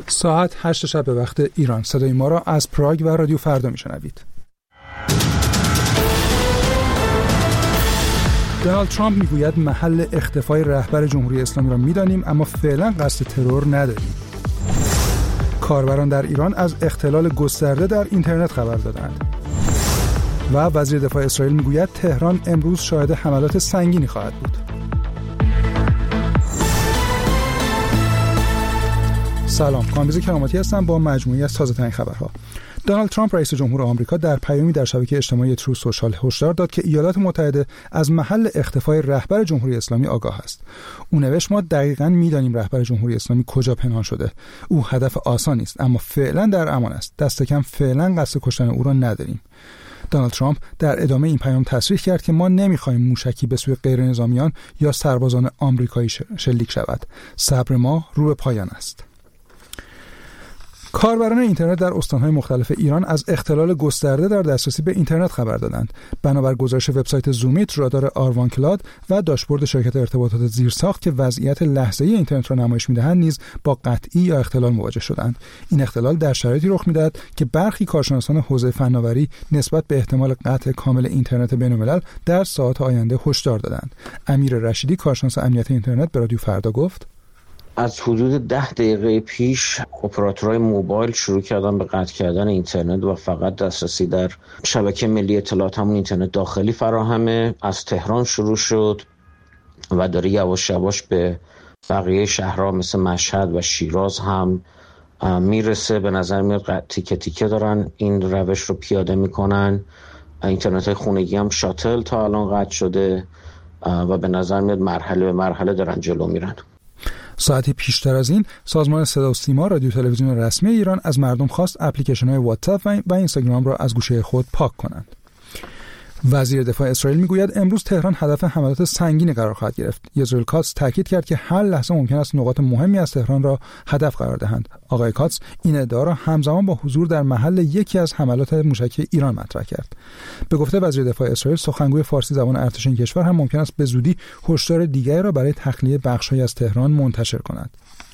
ساعت 8 شب به وقت ایران. صدای ما را از پراگ و رادیو فردا میشنوید. دونالد ترامپ میگوید محل اختفای رهبر جمهوری اسلامی را میدانیم اما فعلا قصد ترور نداریم. کاربران در ایران از اختلال گسترده در اینترنت خبر دادند. و وزیر دفاع اسرائیل میگوید تهران امروز شاهد حملات سنگینی خواهد بود. سلام، کامبیز کراماتی هستم با مجموعی از تازه‌ترین خبرها. دونالد ترامپ رئیس جمهور آمریکا در پیامی در شبکه اجتماعی ترو سوشال هشدار داد که ایالات متحده از محل اختفای رهبر جمهوری اسلامی آگاه است. او نوشت ما دقیقاً می‌دانیم رهبر جمهوری اسلامی کجا پنهان شده. او هدف آسانی است اما فعلا در امان است. دست کم فعلا قصد کشتن او را نداریم. دونالد ترامپ در ادامه این پیام تصریح کرد که ما نمی‌خواهیم موشکی به سوی غیرنظامیان یا سربازان آمریکایی شلیک شود. صبر ما رو به پایان است. کاربران اینترنت در استان‌های مختلف ایران از اختلال گسترده در دسترسی به اینترنت خبر دادند. بنابر گزارش وبسایت زومیت، رادار آروان کلاد و داشبورد شرکت ارتباطات زیرساخت که وضعیت لحظه‌ای اینترنت را نمایش می‌دهند نیز با قطعی یا اختلال مواجه شدند. این اختلال در شرایطی رخ می‌دهد که برخی کارشناسان حوزه فناوری نسبت به احتمال قطع کامل اینترنت بین‌الملل در ساعات آینده هشدار دادند. امیر رشیدی، کارشناس امنیت اینترنت، به رادیو فردا گفت: از حدود 10 دقیقه پیش اپراتورهای موبایل شروع کردن به قطع کردن اینترنت و فقط دسترسی در شبکه ملی اطلاعات، همون اینترنت داخلی فراهمه. از تهران شروع شد و داره یواش یواش به بقیه شهرها مثل مشهد و شیراز هم میرسه. به نظر میاد تیکه تیکه دارن این روش رو پیاده میکنن. اینترنت های خونگی هم شاتل تا الان قطع شده و به نظر میاد مرحله به مرحله دارن جلو میرن. ساعتی پیشتر از این سازمان صدا و سیما رادیو تلویزیون رسمی ایران از مردم خواست اپلیکیشن‌های واتساپ و اینستاگرام را از گوشه خود پاک کنند. وزیر دفاع اسرائیل میگوید امروز تهران هدف حملات سنگینی قرار خواهد گرفت. اسرائیل کاتس تاکید کرد که هر لحظه ممکن است نقاط مهمی از تهران را هدف قرار دهند. آقای کاتس این ادعا را همزمان با حضور در محل یکی از حملات موشکی ایران مطرح کرد. به گفته وزیر دفاع اسرائیل، سخنگوی فارسی زبان ارتش این کشور هم ممکن است به زودی هشدار دیگری را برای تخلیه بخش‌هایی از تهران منتشر کند.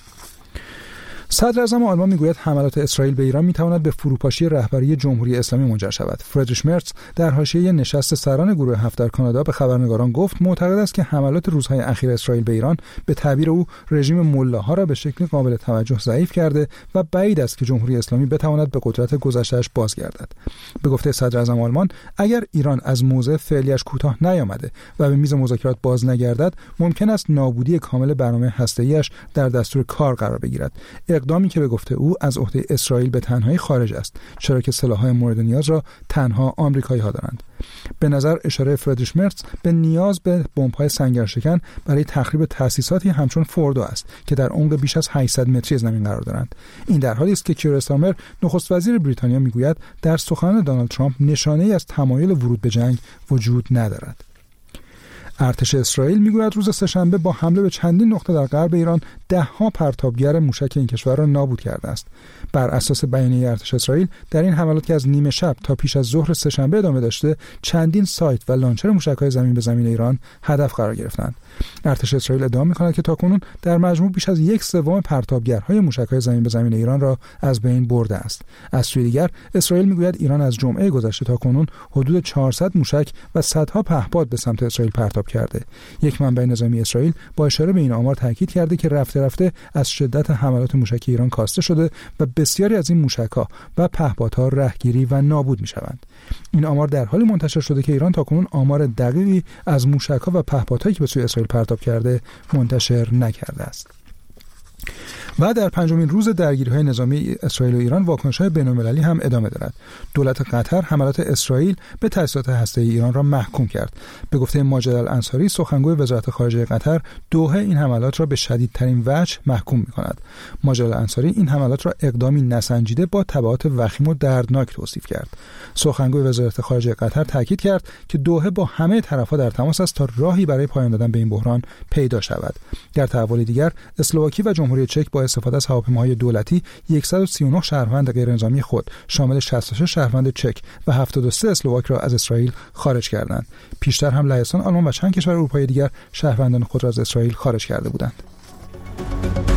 صدر اعظم آلمان میگوید حملات اسرائیل به ایران میتواند به فروپاشی رهبری جمهوری اسلامی منجر شود. فریدریش مرتز در حاشیه نشست سران گروه 7 در کانادا به خبرنگاران گفت معتقد است که حملات روزهای اخیر اسرائیل به ایران به تعبیر او رژیم ملاها را به شکل قابل توجه ضعیف کرده و بعید است که جمهوری اسلامی بتواند به قدرت گذشته‌اش بازگردد. به گفته صدر اعظم آلمان، اگر ایران از موضع فعلیش کوتاه نیامده و به میز مذاکرات باز نگردد، ممکن است نابودی کامل برنامه هسته‌ایش در دستور کار قرار بگیرد. اقدامی که به گفته او از عهده اسرائیل به تنهایی خارج است، چرا که سلاح‌های مورد نیاز را تنها آمریکایی‌ها دارند. به نظر اشاره فریدریش مرتز به نیاز به بمب‌های سنگرشکن برای تخریب تأسیساتی همچون فوردو است که در عمق بیش از 800 متری زمین قرار دارند. این در حالی است که کیر استارمر، نخست وزیر بریتانیا، میگوید در سخنان دونالد ترامپ نشانه‌ای از تمایل ورود به جنگ وجود ندارد. ارتش اسرائیل میگوید روز سه‌شنبه با حمله به چندین نقطه در غرب ایران ده‌ها پرتابگر موشک این کشور را نابود کرده است. بر اساس بیانیه ارتش اسرائیل، در این حملات که از نیمه شب تا پیش از ظهر سه‌شنبه ادامه داشته، چندین سایت و لانچر موشک‌های زمین به زمین ایران هدف قرار گرفتند. ارتش اسرائیل ادعا می‌کند که تاکنون در مجموع بیش از 1/3 پرتابگرهای موشک‌های زمین به زمین ایران را از بین برده است. از سوی دیگر اسرائیل میگوید ایران از جمعه گذشته تاکنون حدود 400 موشک و صدها پهپاد به سمت اسرائیل پرتاب کرده. یک منبع نظامی اسرائیل با اشاره به این آمار تاکید کرده که رفته رفته از شدت حملات موشکی ایران کاسته شده و بسیاری از این موشک‌ها و پهپادها رهگیری و نابود می‌شوند. این آمار در حالی منتشر شده که ایران تاکنون آمار دقیقی از موشک‌ها و پهپادهایی که به سوی اسرائیل پرتاب کرده منتشر نکرده است. و در پنجمین روز درگیری‌های نظامی اسرائیل و ایران، واکنش‌های بین‌المللی هم ادامه دارد. دولت قطر حملات اسرائیل به تأسیسات هسته‌ای ایران را محکوم کرد. به گفته ماجد الانصاری، سخنگوی وزارت خارجه قطر، دوحه این حملات را به شدیدترین وجه محکوم می‌کند. ماجد الانصاری این حملات را اقدامی نسنجیده با تبعات وخیم و دردناک توصیف کرد. سخنگوی وزارت خارجه قطر تاکید کرد که دوحه با همه طرف‌ها در تماس است تا راهی برای پایان دادن به این بحران پیدا شود. در تحول دیگر، اسلواکی و جمهوری چک با استفاده از هواپیماهای دولتی 139 شهروند غیرنظامی خود شامل 66 شهروند چک و 73 اسلواک را از اسرائیل خارج کردند. پیشتر هم لهستان، آلمان و چند کشور اروپایی دیگر شهروندان خود را از اسرائیل خارج کرده بودند.